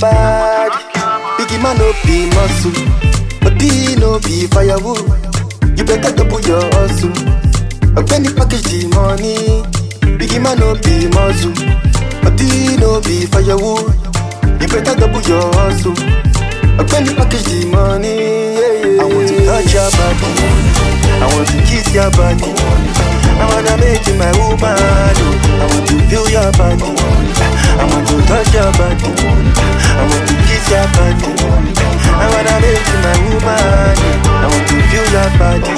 body. Biggie man no be muscle, body no be firewood. You better double your hustle. A penny package the money. Biggie man no be muscle, body no be firewood. You better double your hustle. A penny package the money. I want to touch your body, I want to kiss your body, I wanna make you my woman. I want to feel your body, I want to touch your body, I want to kiss your body, I wanna make you my woman. I want to feel your body.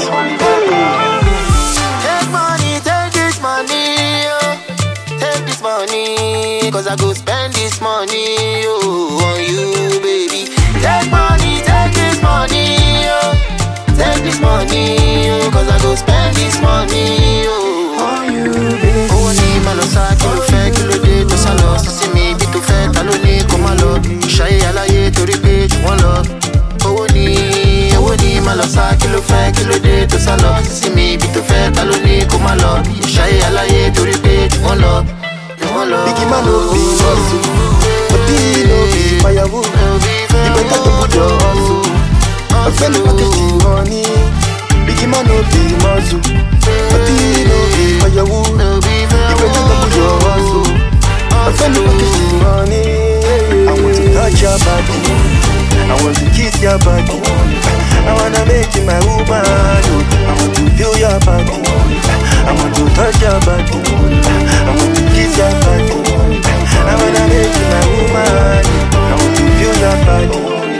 Take money, take this money, oh. Take this money, cause I go spend this money, oh, on you, baby. Take money, take this money, oh. Take this money, oh, cause I go spend this money, oh, On you, baby. owó ní má lọ sá, kí ló fẹ́, kí ló dé tó sá lọ. Sísí mi bí tó fẹ́, ta ló ní kó má lọ. Ìṣayé aláyé torí pé jù wọ́n lọ. Owó ní má lọ sá, kí ló fẹ́, kí ló dé tó sá lọ. Sísí mi bí tó fẹ́, ta ló ní kó má lọ. Ìṣayé aláyé torí pé jù wọ́n lọ. Biggie man no be muscle, body no be firewood. You better to put your hustle. A penny package the money. Biggie man no be muscle, body no be firewood. You better to put your hustle. A penny package the money. I want to touch your body, I want to kiss your body, I wanna make you my woman. I want to feel your body, I want to touch your body, I want to kiss your body, I wanna make you my woman. I want to feel your body.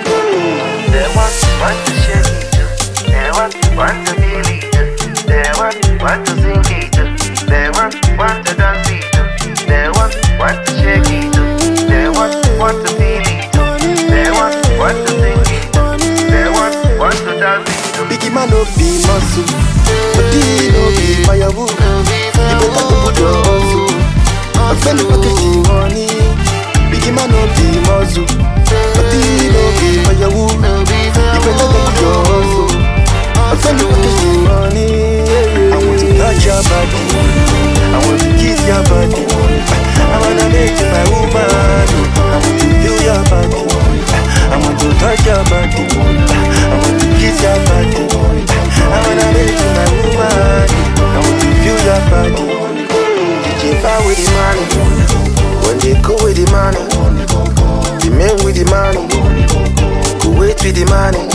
They want to shake it, they want to feel it, they want to sing it, they want to dance it, they want to shake it, they want to feel it, they want to sing it, they want to dance it. Biggie man no be muscle, body no be firewood. You better to put your hustle. A penny package the money. Biggie man no be muscle, body no be firewood. You better to put your hustle. A penny package the money. I want to touch your body, I want to kiss your body, I wanna make you my woman. I want to feel your body, I want to touch your body, I want to kiss your body, I wanna make you my woman. I want to feel your body. DJ Fire with the money, when they go with the money, the men with the money, go wait with the money.